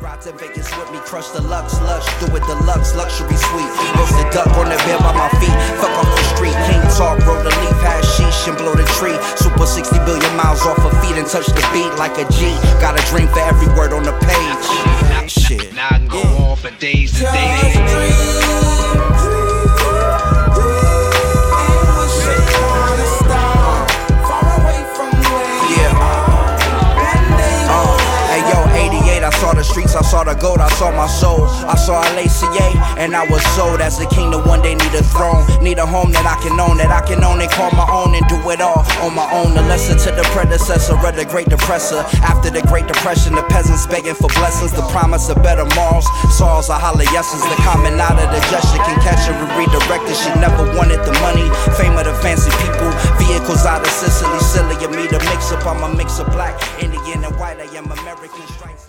Ride to Vegas with me, crush the luxe, lush, do it deluxe, luxury suite. Roasted duck on the bed by my feet, fuck off the street. King talk, roll the leaf, hashish and blow the tree. Super 60 billion miles off her feet and touch the beat like a G. Got a dream for every word on the page. Shit. Now I can go on for days and days. I saw the streets, I saw the gold, I saw my soul. I saw LACA, and I was sold as the king to one day need a throne. Need a home that I can own, and call my own and do it all on my own. The lesson to the predecessor of the Great Depressor. After the Great Depression, the peasants begging for blessings, the promise of better morals. Saws are holler yeses, the common out of the gesture can catch her and redirect her. She never wanted the money, fame of the fancy people. Vehicles out of Sicily, silly of me to mix up. I'm a mix of black, Indian, and white. I am American stripes.